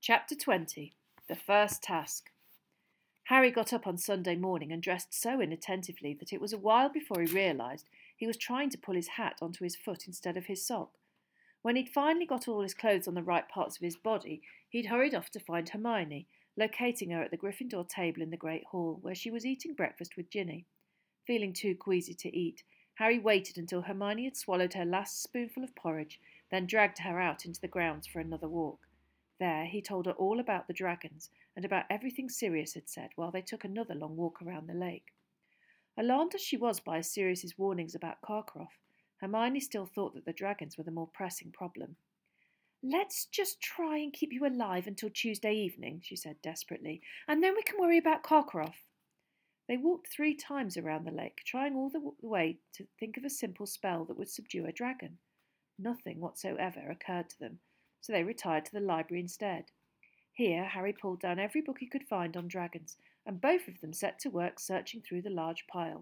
Chapter 20. The First Task. Harry got up on Sunday morning and dressed so inattentively that it was a while before he realised he was trying to pull his hat onto his foot instead of his sock. When he'd finally got all his clothes on the right parts of his body, he'd hurried off to find Hermione, locating her at the Gryffindor table in the Great Hall, where she was eating breakfast with Ginny. Feeling too queasy to eat, Harry waited until Hermione had swallowed her last spoonful of porridge, then dragged her out into the grounds for another walk. There he told her all about the dragons and about everything Sirius had said while they took another long walk around the lake. Alarmed as she was by Sirius's warnings about Karkaroff, Hermione still thought that the dragons were the more pressing problem. "Let's just try and keep you alive until Tuesday evening," she said desperately, "and then we can worry about Karkaroff." They walked 3 times around the lake, trying all the way to think of a simple spell that would subdue a dragon. Nothing whatsoever occurred to them, so they retired to the library instead. Here Harry pulled down every book he could find on dragons, and both of them set to work searching through the large pile.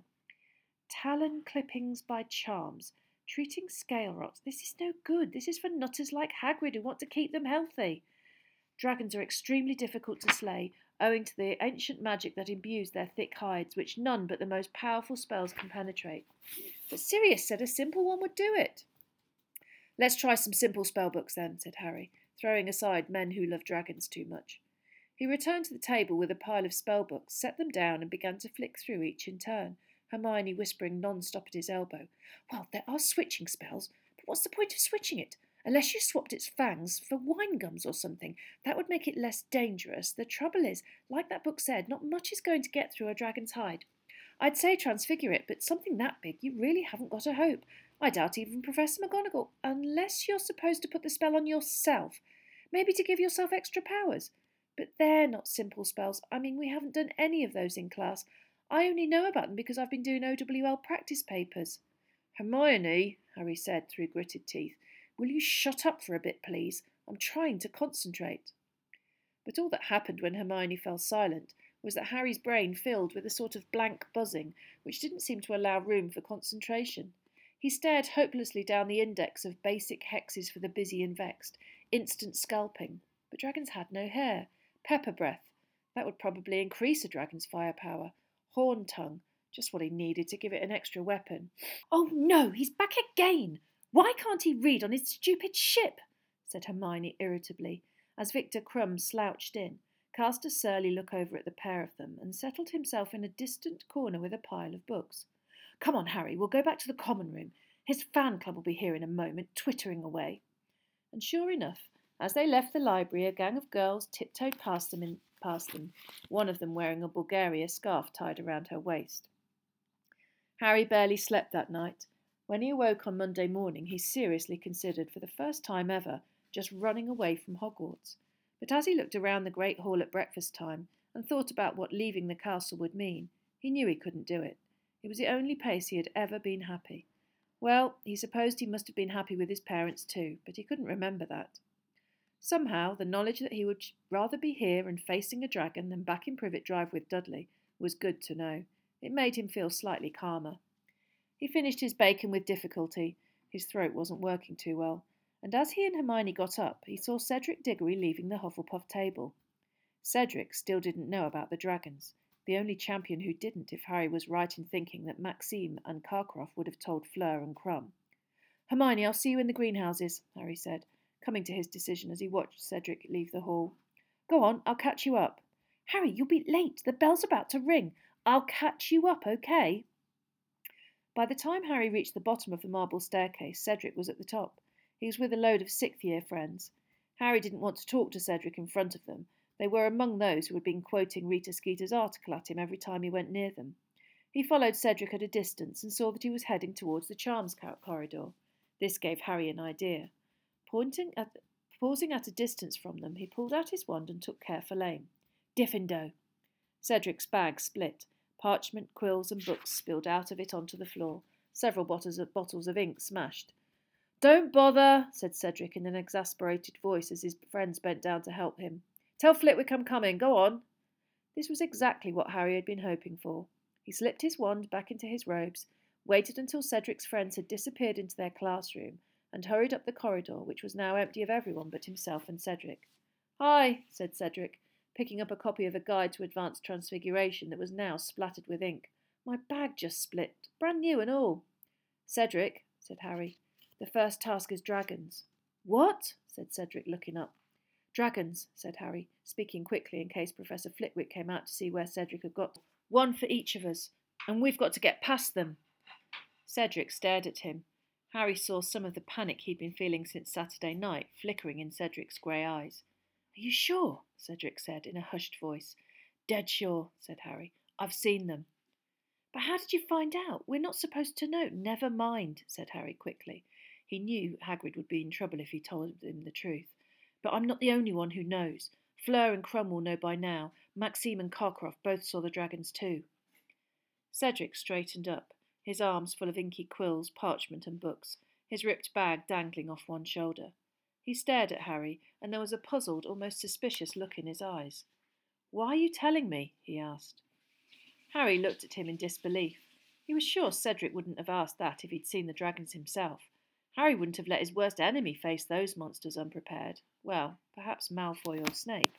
Talon clippings by charms. Treating scale rots. This is no good. This is for nutters like Hagrid who want to keep them healthy. Dragons are extremely difficult to slay, owing to the ancient magic that imbues their thick hides, which none but the most powerful spells can penetrate. But Sirius said a simple one would do it. "Let's try some simple spell books then," said Harry, throwing aside men who love dragons too much. He returned to the table with a pile of spell books, set them down, and began to flick through each in turn, Hermione whispering non-stop at his elbow. "Well, there are switching spells, but what's the point of switching it? Unless you swapped its fangs for wine gums or something, that would make it less dangerous. The trouble is, like that book said, not much is going to get through a dragon's hide. I'd say transfigure it, but something that big, you really haven't got a hope. I doubt even Professor McGonagall, unless you're supposed to put the spell on yourself, maybe to give yourself extra powers. But they're not simple spells. I mean, we haven't done any of those in class. I only know about them because I've been doing OWL practice papers." "Hermione," Harry said through gritted teeth, "will you shut up for a bit, please? I'm trying to concentrate." But all that happened when Hermione fell silent was that Harry's brain filled with a sort of blank buzzing, which didn't seem to allow room for concentration. He stared hopelessly down the index of basic hexes for the busy and vexed. Instant scalping. But dragons had no hair. Pepper breath. That would probably increase a dragon's firepower. Horn tongue. Just what he needed to give it an extra weapon. "Oh no, he's back again! Why can't he read on his stupid ship?" said Hermione irritably, as Victor Crumb slouched in, cast a surly look over at the pair of them, and settled himself in a distant corner with a pile of books. "Come on, Harry, we'll go back to the common room. His fan club will be here in a moment, twittering away." And sure enough, as they left the library, a gang of girls tiptoed past them, one of them wearing a Bulgaria scarf tied around her waist. Harry barely slept that night. When he awoke on Monday morning, he seriously considered, for the first time ever, just running away from Hogwarts. But as he looked around the great hall at breakfast time and thought about what leaving the castle would mean, he knew he couldn't do it. It was the only place he had ever been happy. Well, he supposed he must have been happy with his parents too, but he couldn't remember that. Somehow, the knowledge that he would rather be here and facing a dragon than back in Privet Drive with Dudley was good to know. It made him feel slightly calmer. He finished his bacon with difficulty. His throat wasn't working too well. And as he and Hermione got up, he saw Cedric Diggory leaving the Hufflepuff table. Cedric still didn't know about the dragons, the only champion who didn't, if Harry was right in thinking that Maxime and Karkaroff would have told Fleur and Crumb. "Hermione, I'll see you in the greenhouses," Harry said, coming to his decision as he watched Cedric leave the hall. "Go on, I'll catch you up." "Harry, you'll be late. The bell's about to ring. I'll catch you up, okay?" By the time Harry reached the bottom of the marble staircase, Cedric was at the top. He was with a load of sixth-year friends. Harry didn't want to talk to Cedric in front of them. They were among those who had been quoting Rita Skeeter's article at him every time he went near them. He followed Cedric at a distance and saw that he was heading towards the charms corridor. This gave Harry an idea. Pausing at a distance from them, he pulled out his wand and took careful aim. Diffindo! Cedric's bag split. Parchment, quills, and books spilled out of it onto the floor. Several bottles of ink smashed. "Don't bother," said Cedric in an exasperated voice as his friends bent down to help him. "Tell Flitwick I'm coming. Go on." This was exactly what Harry had been hoping for. He slipped his wand back into his robes, waited until Cedric's friends had disappeared into their classroom, and hurried up the corridor, which was now empty of everyone but himself and Cedric. Hi, said Cedric, picking up a copy of a guide to advanced transfiguration that was now splattered with ink. My bag just split, brand new and all. Cedric, said Harry, the first task is dragons. What? Said Cedric, looking up. Dragons, said Harry, speaking quickly in case Professor Flitwick came out to see where Cedric had got. One for each of us, and we've got to get past them. Cedric stared at him. Harry saw some of the panic he'd been feeling since Saturday night flickering in Cedric's grey eyes. Are you sure? Cedric said in a hushed voice. Dead sure, said Harry. I've seen them. But how did you find out? We're not supposed to know. Never mind, said Harry quickly. He knew Hagrid would be in trouble if he told him the truth. But I'm not the only one who knows. Fleur and Crumwell know by now. Maxime and Karkaroff both saw the dragons too. Cedric straightened up, his arms full of inky quills, parchment and books, his ripped bag dangling off one shoulder. He stared at Harry, and there was a puzzled, almost suspicious look in his eyes. Why are you telling me? He asked. Harry looked at him in disbelief. He was sure Cedric wouldn't have asked that if he'd seen the dragons himself. Harry wouldn't have let his worst enemy face those monsters unprepared. Well, perhaps Malfoy or Snape.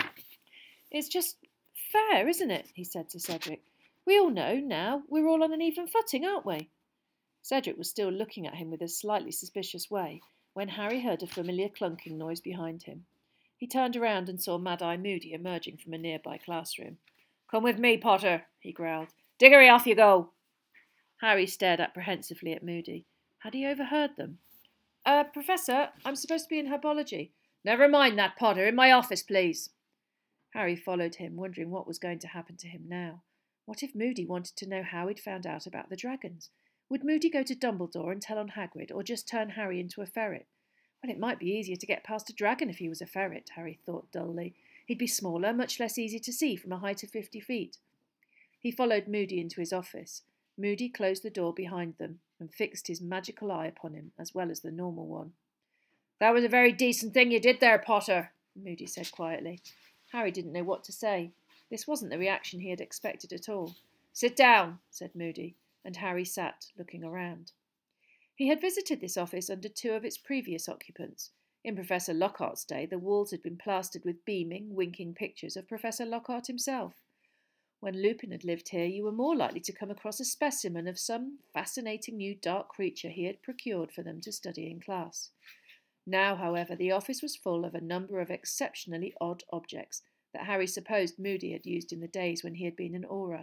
It's just fair, isn't it? He said to Cedric. We all know now we're all on an even footing, aren't we? Cedric was still looking at him with a slightly suspicious way when Harry heard a familiar clunking noise behind him. He turned around and saw Mad-Eye Moody emerging from a nearby classroom. Come with me, Potter, he growled. Diggory, off you go. Harry stared apprehensively at Moody. Had he overheard them? Professor, I'm supposed to be in herbology. Never mind that, Potter. In my office, please. Harry followed him, wondering what was going to happen to him now. What if Moody wanted to know how he'd found out about the dragons? Would Moody go to Dumbledore and tell on Hagrid, or just turn Harry into a ferret? Well, it might be easier to get past a dragon if he was a ferret, Harry thought dully. He'd be smaller, much less easy to see from a height of 50 feet. He followed Moody into his office. Moody closed the door behind them and fixed his magical eye upon him as well as the normal one. That was a very decent thing you did there, Potter, Moody said quietly. Harry didn't know what to say. This wasn't the reaction he had expected at all. Sit down, said Moody, and Harry sat, looking around. He had visited this office under two of its previous occupants. In Professor Lockhart's day, the walls had been plastered with beaming, winking pictures of Professor Lockhart himself. When Lupin had lived here, you were more likely to come across a specimen of some fascinating new dark creature he had procured for them to study in class. Now, however, the office was full of a number of exceptionally odd objects that Harry supposed Moody had used in the days when he had been an Auror.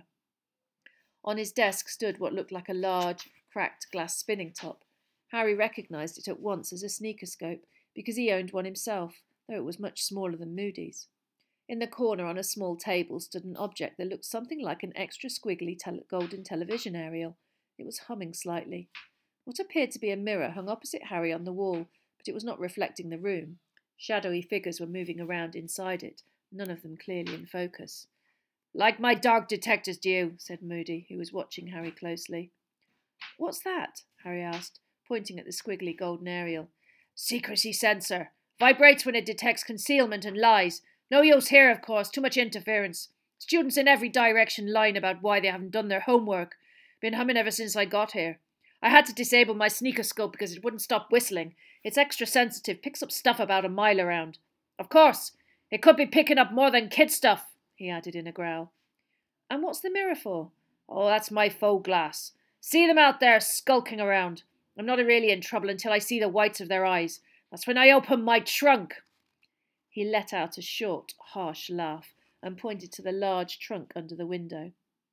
On his desk stood what looked like a large, cracked glass spinning top. Harry recognised it at once as a sneakoscope, because he owned one himself, though it was much smaller than Moody's. In the corner on a small table stood an object that looked something like an extra squiggly golden television aerial. It was humming slightly. What appeared to be a mirror hung opposite Harry on the wall, but it was not reflecting the room. Shadowy figures were moving around inside it, none of them clearly in focus. Like my dog detectors do, said Moody, who was watching Harry closely. What's that? Harry asked, pointing at the squiggly golden aerial. Secrecy sensor. Vibrates when it detects concealment and lies. No use here, of course. Too much interference. Students in every direction lying about why they haven't done their homework. Been humming ever since I got here. I had to disable my sneakoscope because it wouldn't stop whistling. It's extra sensitive, picks up stuff about a mile around. Of course, it could be picking up more than kid stuff, he added in a growl. And what's the mirror for? Oh, that's my faux glass. See them out there skulking around. I'm not really in trouble until I see the whites of their eyes. That's when I open my trunk. He let out a short, harsh laugh and pointed to the large trunk under the window.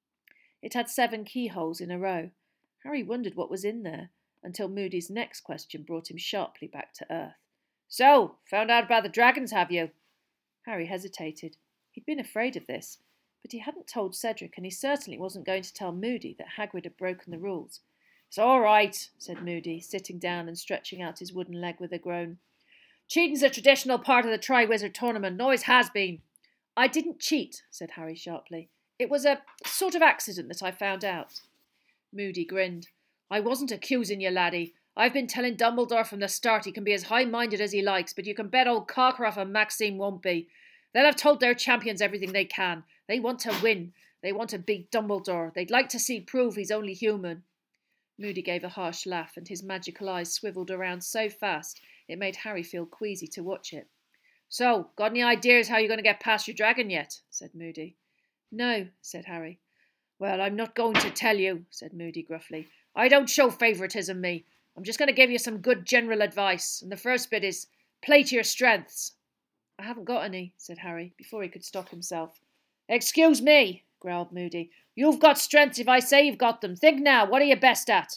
It had 7 keyholes in a row. Harry wondered what was in there, until Moody's next question brought him sharply back to earth. So, found out about the dragons, have you? Harry hesitated. He'd been afraid of this, but he hadn't told Cedric, and he certainly wasn't going to tell Moody that Hagrid had broken the rules. It's all right, said Moody, sitting down and stretching out his wooden leg with a groan. Cheating's a traditional part of the Triwizard Tournament, and always has been. I didn't cheat, said Harry sharply. It was a sort of accident that I found out. Moody grinned. I wasn't accusing you, laddie. I've been telling Dumbledore from the start he can be as high-minded as he likes, but you can bet old Karkaroff and Maxime won't be. They'll have told their champions everything they can. They want to win. They want to beat Dumbledore. They'd like to see prove he's only human. Moody gave a harsh laugh, and his magical eyes swivelled around so fast it made Harry feel queasy to watch it. So, got any ideas how you're going to get past your dragon yet? Said Moody. No, said Harry. Well, I'm not going to tell you, said Moody gruffly. I don't show favouritism, me. I'm just going to give you some good general advice, and the first bit is, play to your strengths. I haven't got any, said Harry, before he could stop himself. Excuse me, growled Moody. You've got strengths if I say you've got them. Think now, what are you best at?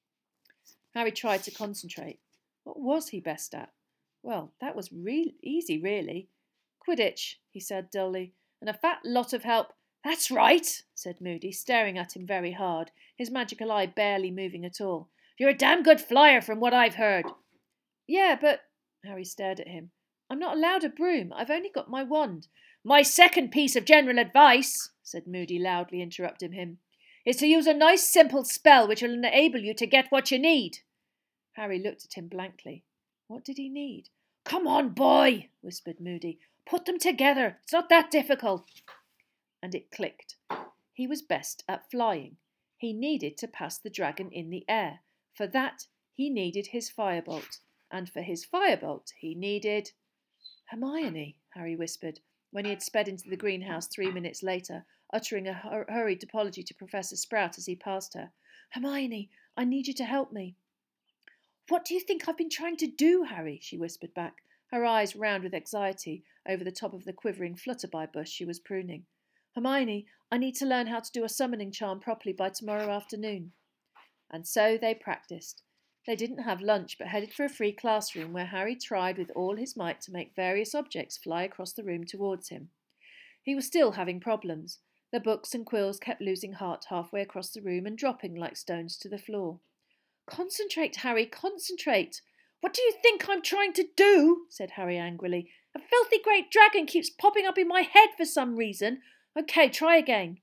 Harry tried to concentrate. What was he best at? Well, that was easy, really. Quidditch, he said dully, and a fat lot of help. That's right, said Moody, staring at him very hard, his magical eye barely moving at all. You're a damn good flyer from what I've heard. Yeah, but, Harry stared at him, I'm not allowed a broom. I've only got my wand. My second piece of general advice, said Moody, loudly interrupting him, is to use a nice simple spell which will enable you to get what you need. Harry looked at him blankly. What did he need? Come on, boy, whispered Moody. Put them together. It's not that difficult. And it clicked. He was best at flying. He needed to pass the dragon in the air. For that, he needed his firebolt. And for his firebolt, he needed... Hermione, Harry whispered, when he had sped into the greenhouse 3 minutes later, uttering a hurried apology to Professor Sprout as he passed her. Hermione, I need you to help me. What do you think I've been trying to do, Harry? She whispered back, her eyes round with anxiety over the top of the quivering flutterby bush she was pruning. Hermione, I need to learn how to do a summoning charm properly by tomorrow afternoon. And so they practised. They didn't have lunch, but headed for a free classroom where Harry tried with all his might to make various objects fly across the room towards him. He was still having problems. The books and quills kept losing heart halfway across the room and dropping like stones to the floor. Concentrate, Harry, concentrate. What do you think I'm trying to do? Said Harry angrily. A filthy great dragon keeps popping up in my head for some reason. OK, try again.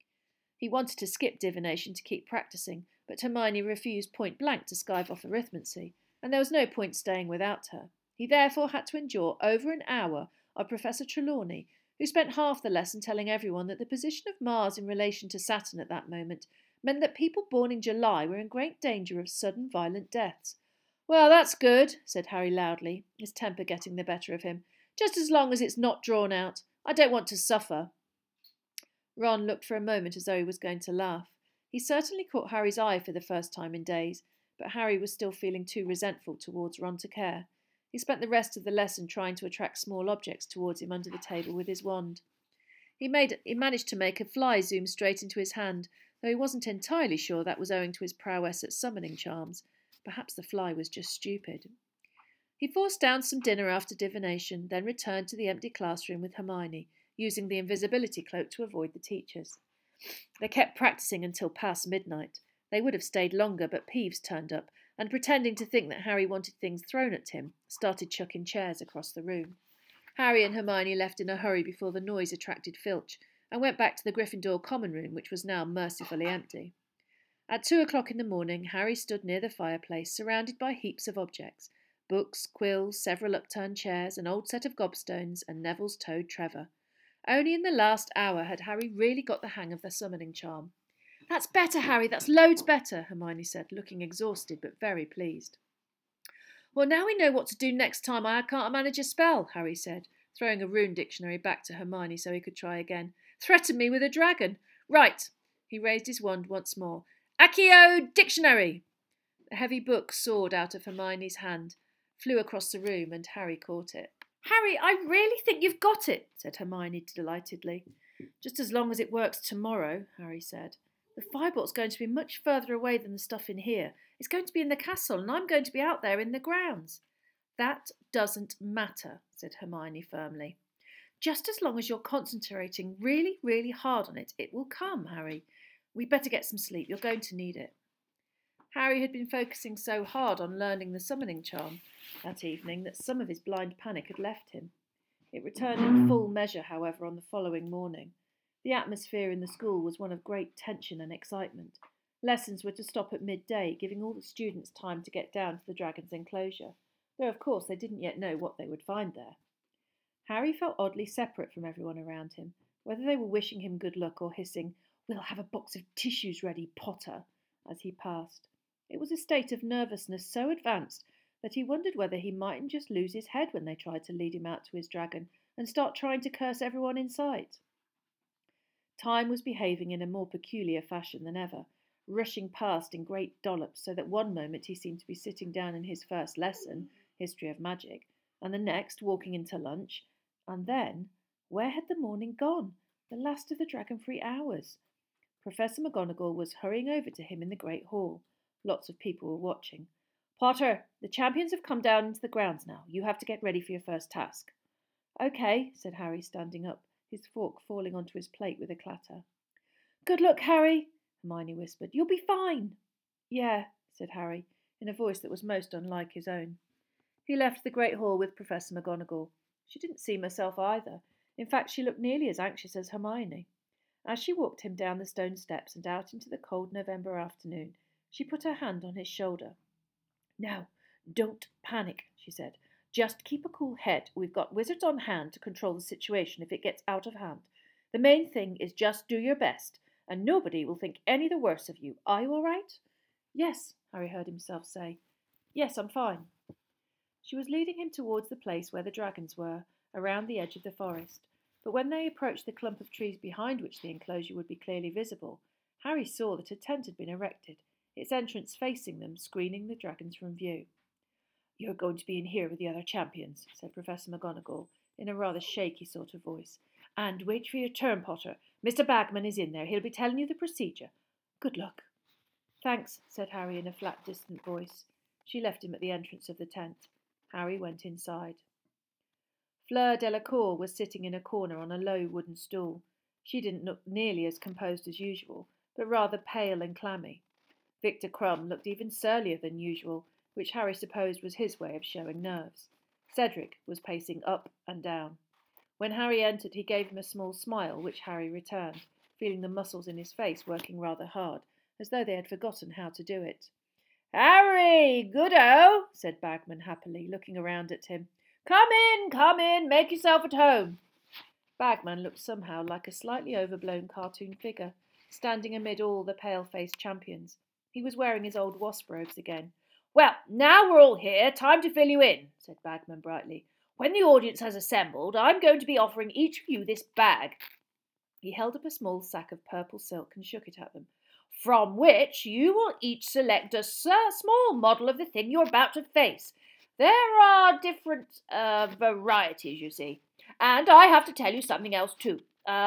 He wanted to skip divination to keep practising, but Hermione refused point blank to skive off arithmancy, and there was no point staying without her. He therefore had to endure over an hour of Professor Trelawney, who spent half the lesson telling everyone that the position of Mars in relation to Saturn at that moment meant that people born in July were in great danger of sudden violent deaths. Well, that's good, said Harry loudly, his temper getting the better of him. Just as long as it's not drawn out. I don't want to suffer. Ron looked for a moment as though he was going to laugh. He certainly caught Harry's eye for the first time in days, but Harry was still feeling too resentful towards Ron to care. He spent the rest of the lesson trying to attract small objects towards him under the table with his wand. He managed to make a fly zoom straight into his hand, though he wasn't entirely sure that was owing to his prowess at summoning charms. Perhaps the fly was just stupid. He forced down some dinner after divination, then returned to the empty classroom with Hermione, using the invisibility cloak to avoid the teachers. They kept practising until past midnight. They would have stayed longer, but Peeves turned up, and pretending to think that Harry wanted things thrown at him, started chucking chairs across the room. Harry and Hermione left in a hurry before the noise attracted Filch, and went back to the Gryffindor common room, which was now mercifully empty. At 2 o'clock in the morning, Harry stood near the fireplace, surrounded by heaps of objects, books, quills, several upturned chairs, an old set of gobstones, and Neville's toad Trevor. Only in the last hour had Harry really got the hang of the summoning charm. That's better, Harry, that's loads better, Hermione said, looking exhausted but very pleased. Well, now we know what to do next time I can't manage a spell, Harry said, throwing a rune dictionary back to Hermione so he could try again. Threaten me with a dragon. Right. He raised his wand once more. Accio Dictionary! The heavy book soared out of Hermione's hand, flew across the room, and Harry caught it. Harry, I really think you've got it, said Hermione delightedly. Just as long as it works tomorrow, Harry said. The firebolt's going to be much further away than the stuff in here. It's going to be in the castle, and I'm going to be out there in the grounds. That doesn't matter, said Hermione firmly. Just as long as you're concentrating really, really hard on it, it will come, Harry. We'd better get some sleep. You're going to need it. Harry had been focusing so hard on learning the summoning charm that evening that some of his blind panic had left him. It returned in full measure, however, on the following morning. The atmosphere in the school was one of great tension and excitement. Lessons were to stop at midday, giving all the students time to get down to the dragon's enclosure, though of course they didn't yet know what they would find there. Harry felt oddly separate from everyone around him, whether they were wishing him good luck or hissing, "We'll have a box of tissues ready, Potter," as he passed. It was a state of nervousness so advanced that he wondered whether he mightn't just lose his head when they tried to lead him out to his dragon and start trying to curse everyone in sight. Time was behaving in a more peculiar fashion than ever, rushing past in great dollops, so that one moment he seemed to be sitting down in his first lesson, History of Magic, and the next walking into lunch, and then, where had the morning gone? The last of the dragon-free hours. Professor McGonagall was hurrying over to him in the great hall. Lots of people were watching. "Potter, the champions have come down into the grounds now. You have to get ready for your first task." "Okay," said Harry, standing up, his fork falling onto his plate with a clatter. "Good luck, Harry," Hermione whispered. "You'll be fine." "Yeah," said Harry, in a voice that was most unlike his own. He left the great hall with Professor McGonagall. She didn't seem herself either. In fact, she looked nearly as anxious as Hermione. As she walked him down the stone steps and out into the cold November afternoon, she put her hand on his shoulder. "Now, don't panic," she said. "Just keep a cool head. We've got wizards on hand to control the situation if it gets out of hand. The main thing is just do your best, and nobody will think any the worse of you. Are you all right?" "Yes," Harry heard himself say. "Yes, I'm fine." She was leading him towards the place where the dragons were, around the edge of the forest. But when they approached the clump of trees behind which the enclosure would be clearly visible, Harry saw that a tent had been erected, its entrance facing them, screening the dragons from view. "You're going to be in here with the other champions," said Professor McGonagall, in a rather shaky sort of voice. "And wait for your turn, Potter. Mr. Bagman is in there. He'll be telling you the procedure. Good luck." "Thanks," said Harry in a flat, distant voice. She left him at the entrance of the tent. Harry went inside. Fleur Delacour was sitting in a corner on a low wooden stool. She didn't look nearly as composed as usual, but rather pale and clammy. Victor Crumb looked even surlier than usual, which Harry supposed was his way of showing nerves. Cedric was pacing up and down. When Harry entered, he gave him a small smile, which Harry returned, feeling the muscles in his face working rather hard, as though they had forgotten how to do it. "Harry, good-o," said Bagman happily, looking around at him. Come in, make yourself at home." Bagman looked somehow like a slightly overblown cartoon figure, standing amid all the pale-faced champions. He was wearing his old wasp robes again. "Well, now we're all here, time to fill you in," said Bagman brightly. "When the audience has assembled, I'm going to be offering each of you this bag." He held up a small sack of purple silk and shook it at them. "From which you will each select a small model of the thing you're about to face. There are different varieties, you see. And I have to tell you something else, too.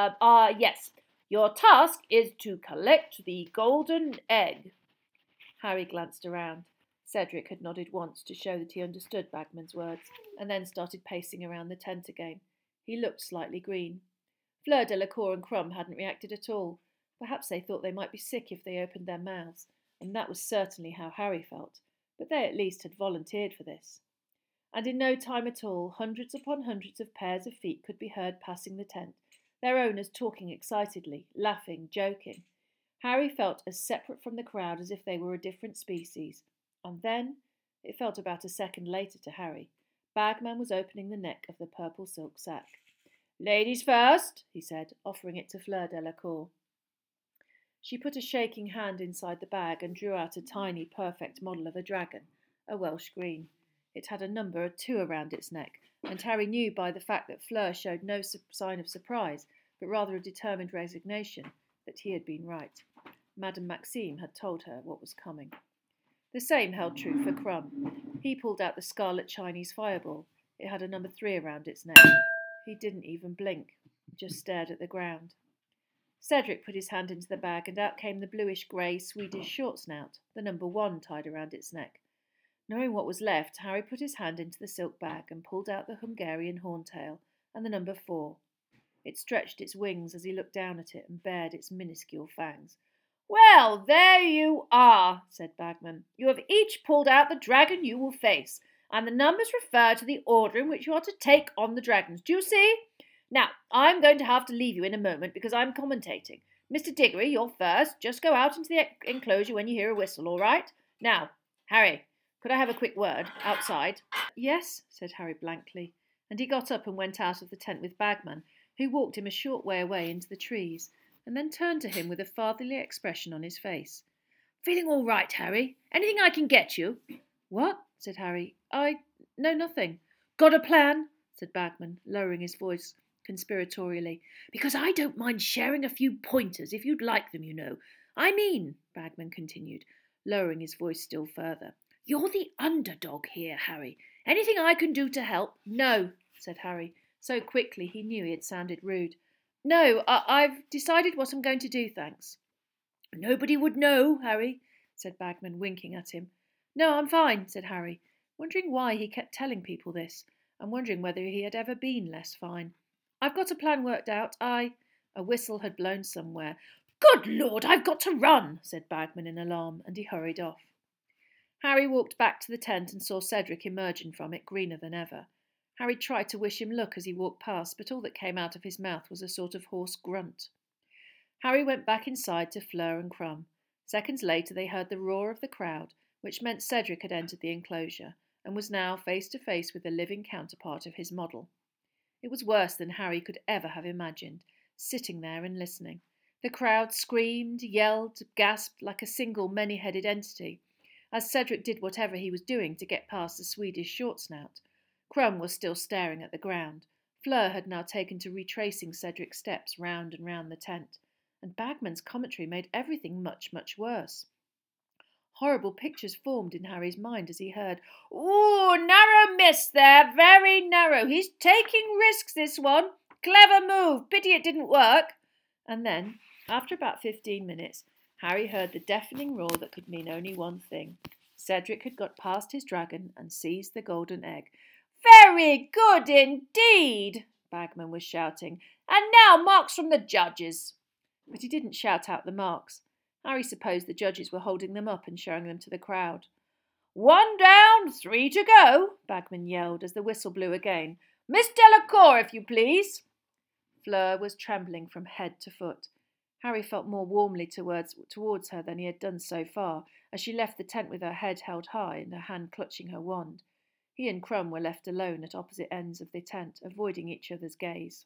Yes. Your task is to collect the golden egg." Harry glanced around. Cedric had nodded once to show that he understood Bagman's words, and then started pacing around the tent again. He looked slightly green. Fleur Delacour and Crumb hadn't reacted at all. Perhaps they thought they might be sick if they opened their mouths, and that was certainly how Harry felt. But they at least had volunteered for this. And in no time at all, hundreds upon hundreds of pairs of feet could be heard passing the tent, their owners talking excitedly, laughing, joking. Harry felt as separate from the crowd as if they were a different species. And then, it felt about a second later to Harry, Bagman was opening the neck of the purple silk sack. "Ladies first," he said, offering it to Fleur Delacour. She put a shaking hand inside the bag and drew out a tiny, perfect model of a dragon, a Welsh green. It had a number 2 around its neck, and Harry knew by the fact that Fleur showed no sign of surprise, but rather a determined resignation, that he had been right. Madame Maxime had told her what was coming. The same held true for Crumb. He pulled out the scarlet Chinese fireball. It had a number 3 around its neck. He didn't even blink, just stared at the ground. Cedric put his hand into the bag, and out came the bluish-grey Swedish short snout, the number 1 tied around its neck. Knowing what was left, Harry put his hand into the silk bag and pulled out the Hungarian horntail and the number 4. It stretched its wings as he looked down at it and bared its minuscule fangs. "Well, there you are," said Bagman. "You have each pulled out the dragon you will face, and the numbers refer to the order in which you are to take on the dragons. Do you see? Now, I'm going to have to leave you in a moment because I'm commentating. Mr. Diggory, you're first. Just go out into the enclosure when you hear a whistle, all right? Now, Harry, could I have a quick word outside?" "Yes," said Harry blankly, and he got up and went out of the tent with Bagman, who walked him a short way away into the trees, and then turned to him with a fatherly expression on his face. "Feeling all right, Harry? Anything I can get you?" "What?" said Harry. No, nothing. Got a plan? Said Bagman, lowering his voice conspiratorially. Because I don't mind sharing a few pointers if you'd like them, you know. I mean, Bagman continued, lowering his voice still further, you're the underdog here, Harry. Anything I can do to help? No, said Harry, so quickly he knew he had sounded rude. No, I've decided what I'm going to do, thanks. Nobody would know, Harry, said Bagman, winking at him. No, I'm fine, said Harry, wondering why he kept telling people this, and wondering whether he had ever been less fine. I've got a plan worked out. A whistle had blown somewhere. Good Lord, I've got to run, said Bagman in alarm, and he hurried off. Harry walked back to the tent and saw Cedric emerging from it, greener than ever. Harry tried to wish him luck as he walked past, but all that came out of his mouth was a sort of hoarse grunt. Harry went back inside to Fleur and Crumb. Seconds later they heard the roar of the crowd, which meant Cedric had entered the enclosure, and was now face to face with the living counterpart of his model. It was worse than Harry could ever have imagined, sitting there and listening. The crowd screamed, yelled, gasped like a single many-headed entity, as Cedric did whatever he was doing to get past the Swedish short-snout. Crumb was still staring at the ground. Fleur had now taken to retracing Cedric's steps round and round the tent, and Bagman's commentary made everything much, much worse. Horrible pictures formed in Harry's mind as he heard, "Ooh, narrow miss there, very narrow. He's taking risks, this one. Clever move. Pity it didn't work." And then, after about 15 minutes, Harry heard the deafening roar that could mean only one thing. Cedric had got past his dragon and seized the golden egg. "Very good indeed," Bagman was shouting. "And now marks from the judges." But he didn't shout out the marks. Harry supposed the judges were holding them up and showing them to the crowd. "1 down, 3 to go," Bagman yelled as the whistle blew again. "Miss Delacour, if you please." Fleur was trembling from head to foot. Harry felt more warmly towards her than he had done so far, as she left the tent with her head held high and her hand clutching her wand. He and Crumb were left alone at opposite ends of the tent, avoiding each other's gaze.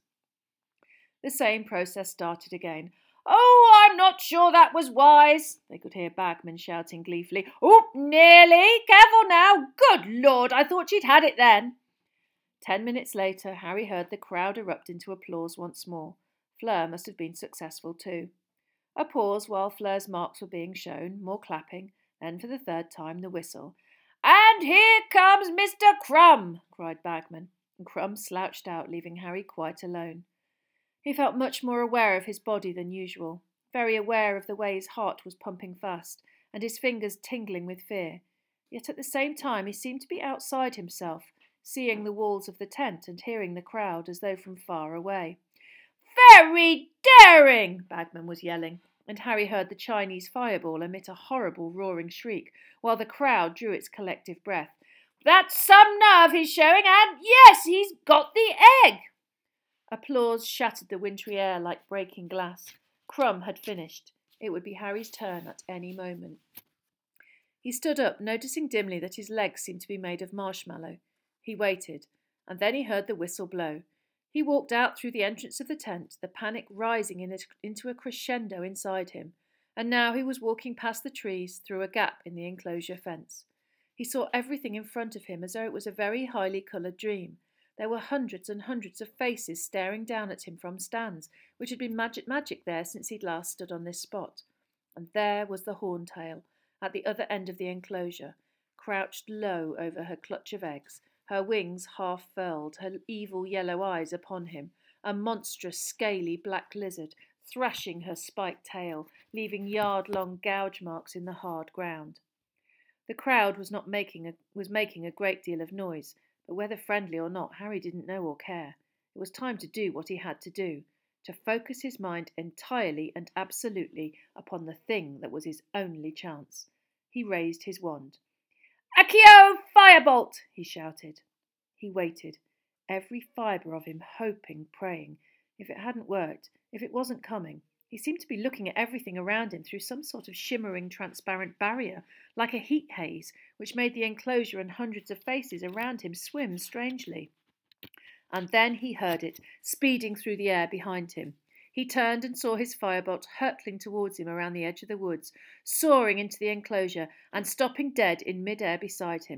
The same process started again. "Oh, I'm not sure that was wise," they could hear Bagman shouting gleefully. "Oh, nearly. Careful now. Good Lord, I thought she'd had it then." 10 minutes later, Harry heard the crowd erupt into applause once more. Fleur must have been successful too. A pause while Fleur's marks were being shown, more clapping, then for the third time the whistle. "And here comes Mr. Crumb," cried Bagman, and Crumb slouched out, leaving Harry quite alone. He felt much more aware of his body than usual, very aware of the way his heart was pumping fast, and his fingers tingling with fear. Yet at the same time he seemed to be outside himself, seeing the walls of the tent and hearing the crowd as though from far away. "Very daring!" Bagman was yelling, and Harry heard the Chinese fireball emit a horrible roaring shriek, while the crowd drew its collective breath. "That's some nerve he's showing, and yes, he's got the egg!" Applause shattered the wintry air like breaking glass. Crumb had finished. It would be Harry's turn at any moment. He stood up, noticing dimly that his legs seemed to be made of marshmallow. He waited, and then he heard the whistle blow. He walked out through the entrance of the tent, the panic rising into a crescendo inside him, and now he was walking past the trees through a gap in the enclosure fence. He saw everything in front of him as though it was a very highly coloured dream. There were hundreds and hundreds of faces staring down at him from stands, which had been magic there since he'd last stood on this spot. And there was the horntail, at the other end of the enclosure, crouched low over her clutch of eggs, her wings half furled, her evil yellow eyes upon him, a monstrous, scaly black lizard, thrashing her spiked tail, leaving yard-long gouge marks in the hard ground. The crowd was making a great deal of noise, but whether friendly or not, Harry didn't know or care. It was time to do what he had to do, to focus his mind entirely and absolutely upon the thing that was his only chance. He raised his wand. "Accio, firebolt!" he shouted. He waited, every fibre of him hoping, praying. If it hadn't worked, if it wasn't coming, he seemed to be looking at everything around him through some sort of shimmering, transparent barrier, like a heat haze, which made the enclosure and hundreds of faces around him swim strangely. And then he heard it, speeding through the air behind him. He turned and saw his firebolt hurtling towards him around the edge of the woods, soaring into the enclosure and stopping dead in mid-air beside him.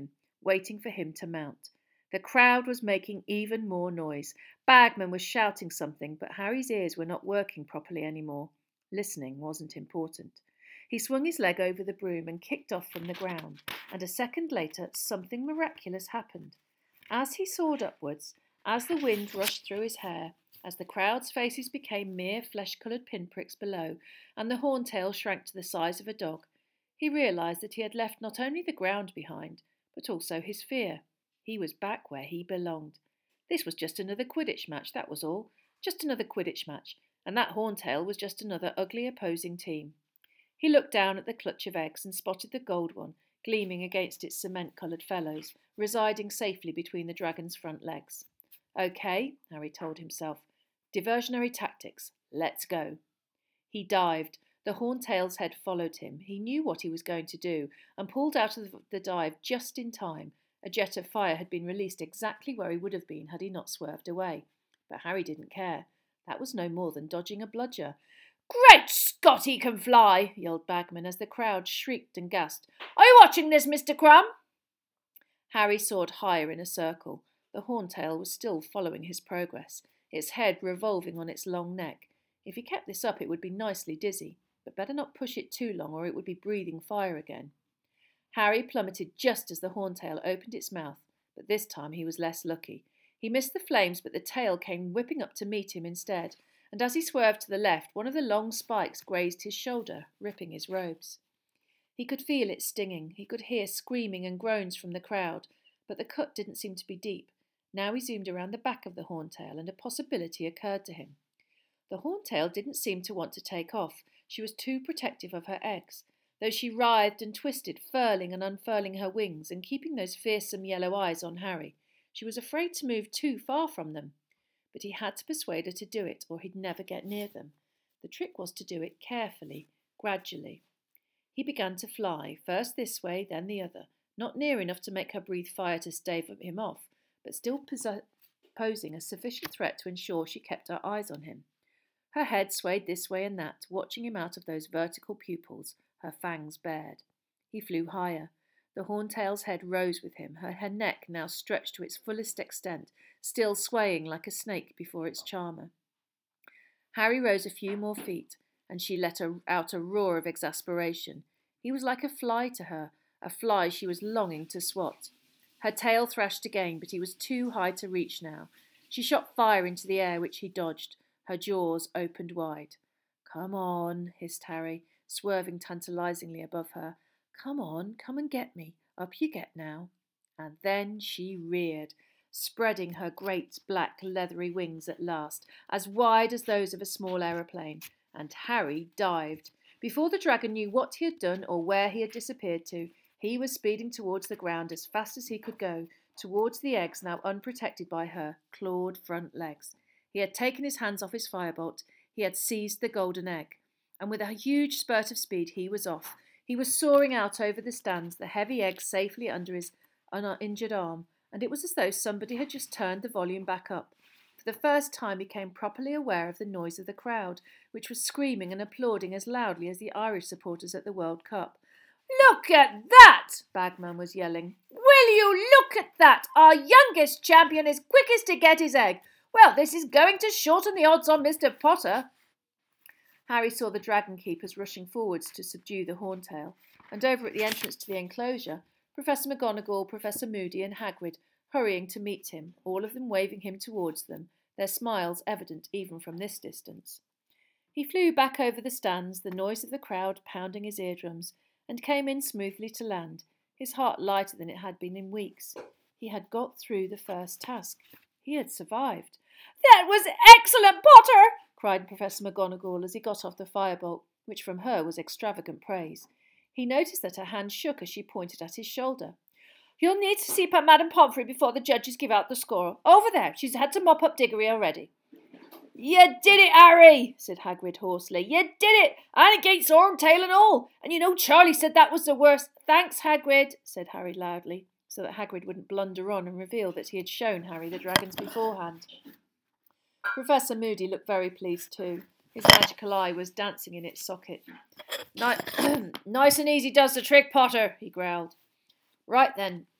waiting for him to mount. The crowd was making even more noise. Bagman was shouting something, but Harry's ears were not working properly anymore. Listening wasn't important. He swung his leg over the broom and kicked off from the ground, and a second later something miraculous happened. As he soared upwards, as the wind rushed through his hair, as the crowd's faces became mere flesh-coloured pinpricks below, and the horntail shrank to the size of a dog, he realised that he had left not only the ground behind, but also his fear. He was back where he belonged. This was just another Quidditch match, that was all. Just another Quidditch match, and that horntail was just another ugly opposing team. He looked down at the clutch of eggs and spotted the gold one, gleaming against its cement-coloured fellows, residing safely between the dragon's front legs. "OK," Harry told himself. "Diversionary tactics. Let's go." He dived. The horntail's head followed him. He knew what he was going to do, and pulled out of the dive just in time. A jet of fire had been released exactly where he would have been had he not swerved away. But Harry didn't care. That was no more than dodging a bludger. "Great Scott, he can fly!" yelled Bagman as the crowd shrieked and gasped. "Are you watching this, Mr. Crumb?" Harry soared higher in a circle. The horntail was still following his progress, its head revolving on its long neck. If he kept this up, it would be nicely dizzy, but better not push it too long or it would be breathing fire again. Harry plummeted just as the horntail opened its mouth, but this time he was less lucky. He missed the flames, but the tail came whipping up to meet him instead, and as he swerved to the left, one of the long spikes grazed his shoulder, ripping his robes. He could feel it stinging. He could hear screaming and groans from the crowd, but the cut didn't seem to be deep. Now he zoomed around the back of the horntail, and a possibility occurred to him. The horntail didn't seem to want to take off. She was too protective of her eggs, though she writhed and twisted, furling and unfurling her wings and keeping those fearsome yellow eyes on Harry. She was afraid to move too far from them. But he had to persuade her to do it, or he'd never get near them. The trick was to do it carefully, gradually. He began to fly, first this way, then the other, not near enough to make her breathe fire to stave him off, but still posing a sufficient threat to ensure she kept her eyes on him. Her head swayed this way and that, watching him out of those vertical pupils, her fangs bared. He flew higher. The horntail's head rose with him, her neck now stretched to its fullest extent, still swaying like a snake before its charmer. Harry rose a few more feet, and she let out a roar of exasperation. He was like a fly to her, a fly she was longing to swat. Her tail thrashed again, but he was too high to reach now. She shot fire into the air, which he dodged. Her jaws opened wide. "Come on," hissed Harry, swerving tantalizingly above her. "Come on, come and get me. Up you get now." And then she reared, spreading her great black leathery wings at last, as wide as those of a small aeroplane, and Harry dived. Before the dragon knew what he had done or where he had disappeared to, he was speeding towards the ground as fast as he could go, towards the eggs now unprotected by her clawed front legs. He had taken his hands off his firebolt, he had seized the golden egg, and with a huge spurt of speed he was off. He was soaring out over the stands, the heavy egg safely under his uninjured arm, and it was as though somebody had just turned the volume back up. For the first time he became properly aware of the noise of the crowd, which was screaming and applauding as loudly as the Irish supporters at the World Cup. "Look at that!" Bagman was yelling. "Will you look at that? Our youngest champion is quickest to get his egg. Well, this is going to shorten the odds on Mr. Potter." Harry saw the dragon keepers rushing forwards to subdue the horntail, and over at the entrance to the enclosure, Professor McGonagall, Professor Moody and Hagrid hurrying to meet him, all of them waving him towards them, their smiles evident even from this distance. He flew back over the stands, the noise of the crowd pounding his eardrums, and came in smoothly to land, his heart lighter than it had been in weeks. He had got through the first task. He had survived. "That was excellent, Potter!" cried Professor McGonagall as he got off the firebolt, which from her was extravagant praise. He noticed that her hand shook as she pointed at his shoulder. "You'll need to see Madame Pomfrey before the judges give out the score. Over there, she's had to mop up Diggory already." "You did it, Harry," said Hagrid hoarsely. "You did it, and against Horntail and all. And you know Charlie said that was the worst." "Thanks, Hagrid," said Harry loudly, so that Hagrid wouldn't blunder on and reveal that he had shown Harry the dragons beforehand. Professor Moody looked very pleased too. His magical eye was dancing in its socket. "Nice and easy does the trick, Potter," he growled. "Right then,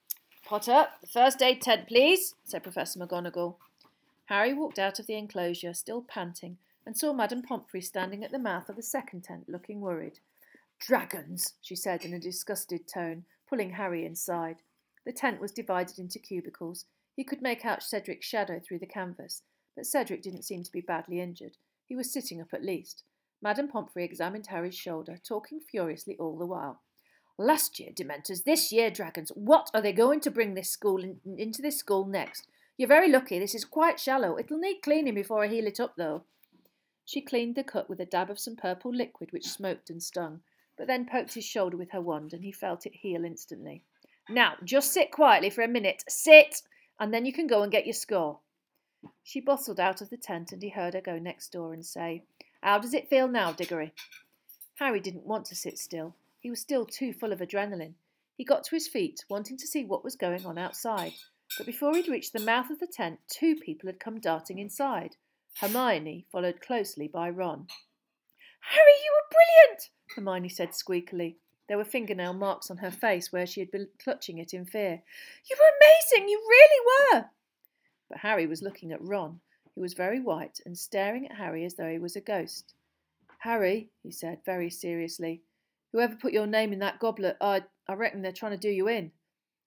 Potter, the first aid tent, please, said Professor McGonagall. Harry walked out of the enclosure, still panting, and saw Madame Pomfrey standing at the mouth of the second tent, looking worried. Dragons, she said in a disgusted tone, pulling Harry inside. The tent was divided into cubicles. He could make out Cedric's shadow through the canvas, but Cedric didn't seem to be badly injured. He was sitting up at least. Madame Pomfrey examined Harry's shoulder, talking furiously all the while. Last year Dementors, this year dragons. What are they going to bring this school into this school next? You're very lucky. This is quite shallow. It'll need cleaning before I heal it up, though. She cleaned the cut with a dab of some purple liquid which smoked and stung, but then poked his shoulder with her wand, and he felt it heal instantly. Now, just sit quietly for a minute. Sit! And then you can go and get your score. She bustled out of the tent, and he heard her go next door and say, How does it feel now, Diggory? Harry didn't want to sit still. He was still too full of adrenaline. He got to his feet, wanting to see what was going on outside. But before he'd reached the mouth of the tent, 2 people had come darting inside. Hermione, followed closely by Ron. Harry, you were brilliant, Hermione said squeakily. There were fingernail marks on her face where she had been clutching it in fear. You were amazing, you really were. But Harry was looking at Ron, who was very white and staring at Harry as though he was a ghost. Harry, he said very seriously, whoever put your name in that goblet, I reckon they're trying to do you in.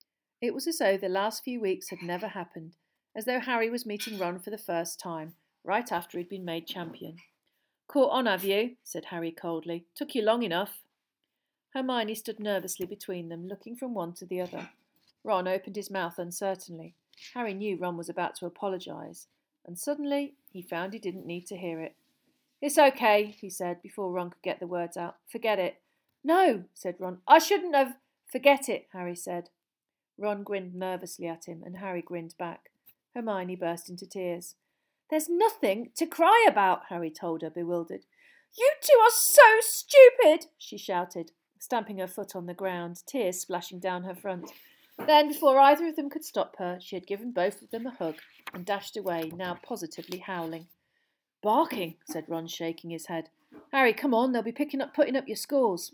It was as though the last few weeks had never happened, as though Harry was meeting Ron for the first time, right after he'd been made champion. Caught on, have you? Said Harry coldly. Took you long enough. Hermione stood nervously between them, looking from one to the other. Ron opened his mouth uncertainly. Harry knew Ron was about to apologise, and suddenly he found he didn't need to hear it. It's okay, he said, before Ron could get the words out. Forget it. No, said Ron. I shouldn't have. Forget it, Harry said. Ron grinned nervously at him, and Harry grinned back. Hermione burst into tears. There's nothing to cry about, Harry told her, bewildered. You two are so stupid, she shouted, stamping her foot on the ground, tears splashing down her front. Then, before either of them could stop her, she had given both of them a hug and dashed away, now positively howling. Barking, said Ron, shaking his head. Harry, come on, they'll be putting up your scores.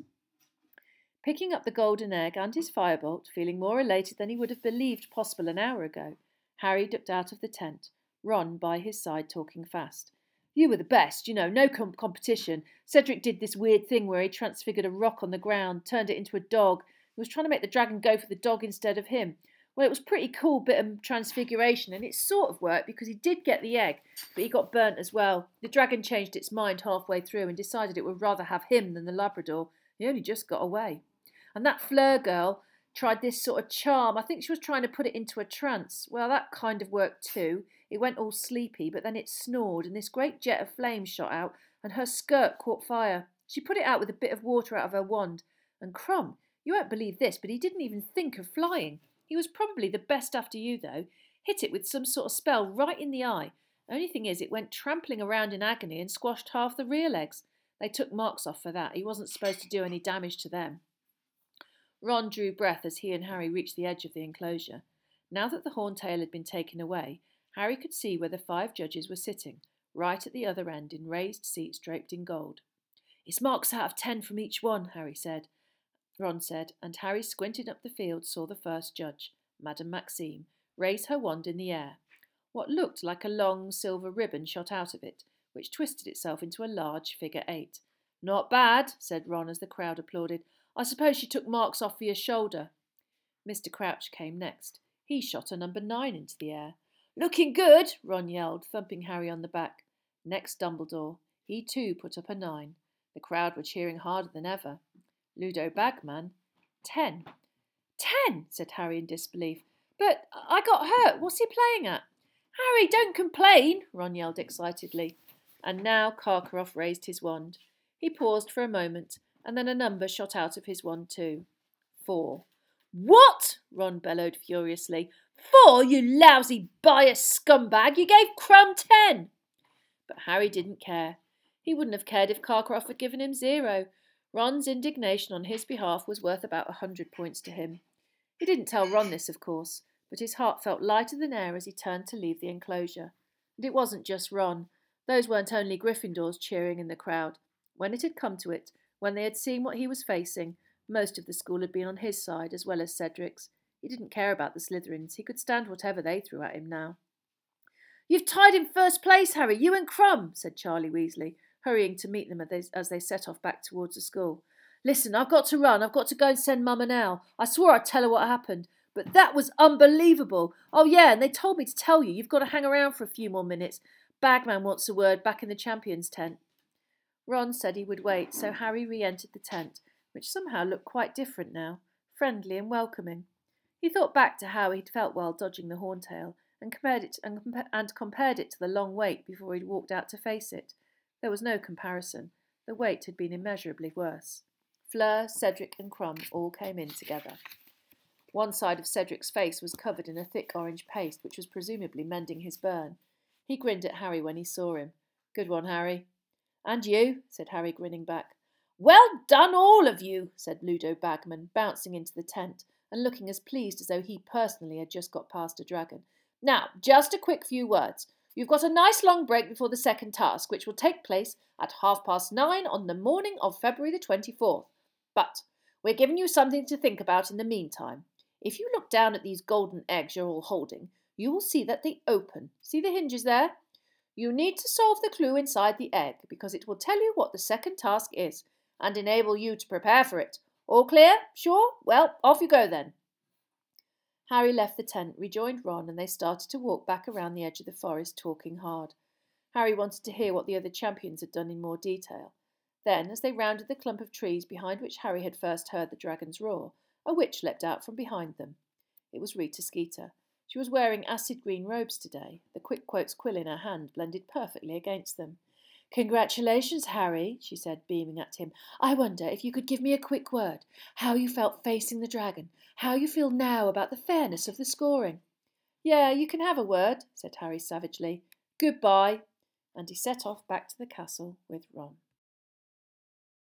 Picking up the golden egg and his firebolt, feeling more elated than he would have believed possible an hour ago, Harry ducked out of the tent, Ron by his side talking fast. You were the best, no competition. Cedric did this weird thing where he transfigured a rock on the ground, turned it into a dog. He was trying to make the dragon go for the dog instead of him. Well, it was a pretty cool bit of transfiguration, and it sort of worked because he did get the egg, but he got burnt as well. The dragon changed its mind halfway through and decided it would rather have him than the Labrador. He only just got away. And that Fleur girl tried this sort of charm. I think she was trying to put it into a trance. Well, that kind of worked too. It went all sleepy, but then it snored, and this great jet of flame shot out, and her skirt caught fire. She put it out with a bit of water out of her wand. And Crumb, you won't believe this, but he didn't even think of flying. He was probably the best after you, though. Hit it with some sort of spell right in the eye. Only thing is, it went trampling around in agony and squashed half the rear legs. They took marks off for that. He wasn't supposed to do any damage to them. Ron drew breath as he and Harry reached the edge of the enclosure. Now that the horntail had been taken away, Harry could see where the 5 judges were sitting, right at the other end in raised seats draped in gold. It's marks out of 10 from each one, Ron said, and Harry, squinting up the field, saw the first judge, Madame Maxime, raise her wand in the air. What looked like a long silver ribbon shot out of it, which twisted itself into a large figure 8. Not bad, said Ron as the crowd applauded. I suppose she took marks off for your shoulder. Mr. Crouch came next. He shot a number 9 into the air. Looking good, Ron yelled, thumping Harry on the back. Next Dumbledore. He too put up a 9. The crowd were cheering harder than ever. Ludo Bagman. 10. 10, said Harry in disbelief. But I got hurt. What's he playing at? Harry, don't complain, Ron yelled excitedly. And now Karkaroff raised his wand. He paused for a moment, and then a number shot out of his wand too. 4. What? Ron bellowed furiously. 4, you lousy biased scumbag! You gave Crumb 10! But Harry didn't care. He wouldn't have cared if Karkaroff had given him 0. Ron's indignation on his behalf was worth about 100 points to him. He didn't tell Ron this, of course, but his heart felt lighter than air as he turned to leave the enclosure. And it wasn't just Ron. Those weren't only Gryffindors cheering in the crowd. When it had come to it, when they had seen what he was facing, most of the school had been on his side as well as Cedric's. He didn't care about the Slytherins. He could stand whatever they threw at him now. "You've tied in first place, Harry, you and Crumb," said Charlie Weasley, hurrying to meet them as they set off back towards the school. "Listen, I've got to run. I've got to go and send Mum an owl. I swore I'd tell her what happened. But that was unbelievable. Oh, yeah, and they told me to tell you. You've got to hang around for a few more minutes. Bagman wants a word back in the Champions' tent." Ron said he would wait, so Harry re-entered the tent, which somehow looked quite different now, friendly and welcoming. He thought back to how he'd felt while dodging the Horntail, and compared it to the long wait before he'd walked out to face it. There was no comparison. The wait had been immeasurably worse. Fleur, Cedric and Crumb all came in together. One side of Cedric's face was covered in a thick orange paste, which was presumably mending his burn. He grinned at Harry when he saw him. "Good one, Harry." "And you," said Harry, grinning back. "Well done, all of you," said Ludo Bagman, bouncing into the tent and looking as pleased as though he personally had just got past a dragon. "Now, just a quick few words. You've got a nice long break before the second task, which will take place at 9:30 on the morning of February the 24th. But we're giving you something to think about in the meantime. If you look down at these golden eggs you're all holding, you will see that they open. See the hinges there? You need to solve the clue inside the egg, because it will tell you what the second task is, and enable you to prepare for it. All clear? Sure? Well, off you go then." Harry left the tent, rejoined Ron, and they started to walk back around the edge of the forest, talking hard. Harry wanted to hear what the other champions had done in more detail. Then, as they rounded the clump of trees behind which Harry had first heard the dragon's roar, a witch leapt out from behind them. It was Rita Skeeter. She was wearing acid green robes today. The Quick Quotes quill in her hand blended perfectly against them. "Congratulations, Harry," she said, beaming at him. "I wonder if you could give me a quick word. How you felt facing the dragon. How you feel now about the fairness of the scoring." "Yeah, you can have a word," said Harry savagely. "Goodbye." And he set off back to the castle with Ron.